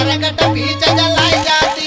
मरकट बीच जलाई जाती।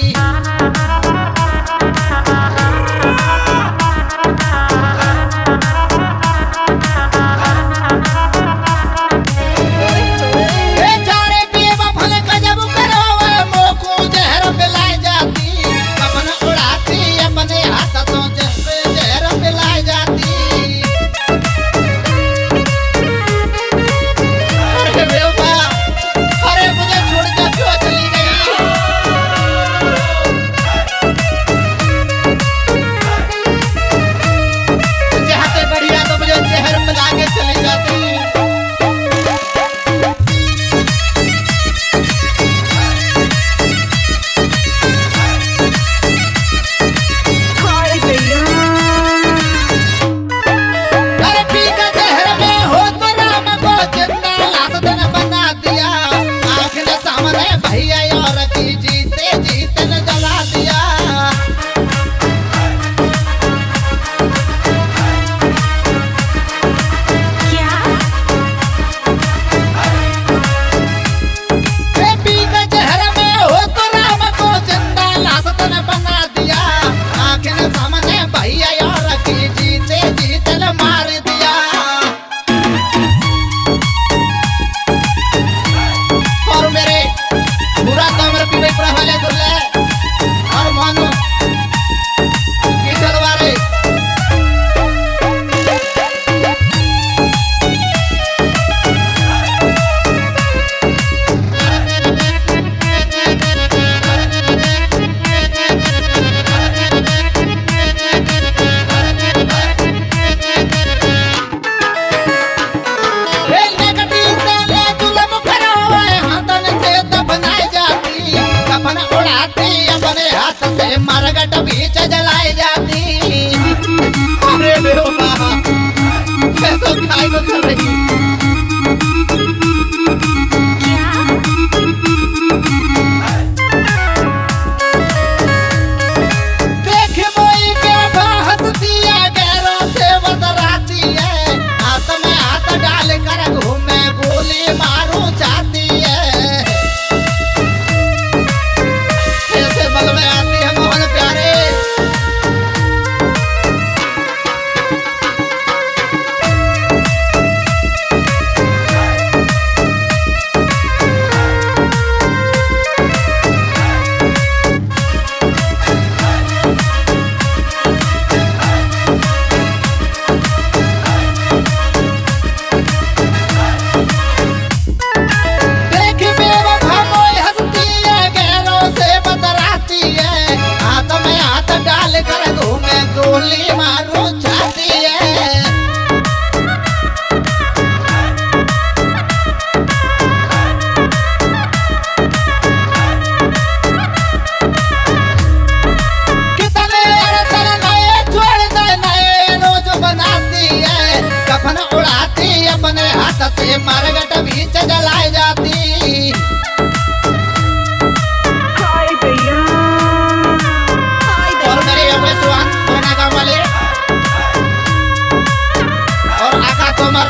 मरकट बीच जलाई जाती। अरे कैसे खाई को कर रही देख मोई के हंसती है, गैरों से बतराती है, हाथ में हाथ डाल कर घूमे गोली मारू चाहती है। कैसे बल में आती है मोहन प्यारे। गोली मारो चाहती है। कितने नए छोड़ दे नए रोज बनाती है, कफन उड़ाती अपने हाथ से मरकट बीच जलाई जाती। और आका तोमर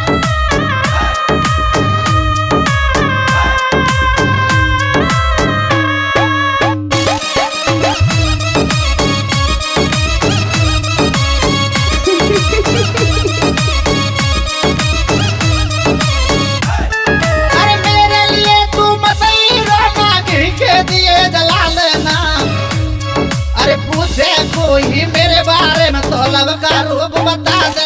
अरे मेरे लिए तू मसई रोना घी के दिए जला लेना। अरे पूछे कोई मेरे बारे में तो लब का रूप बता दे।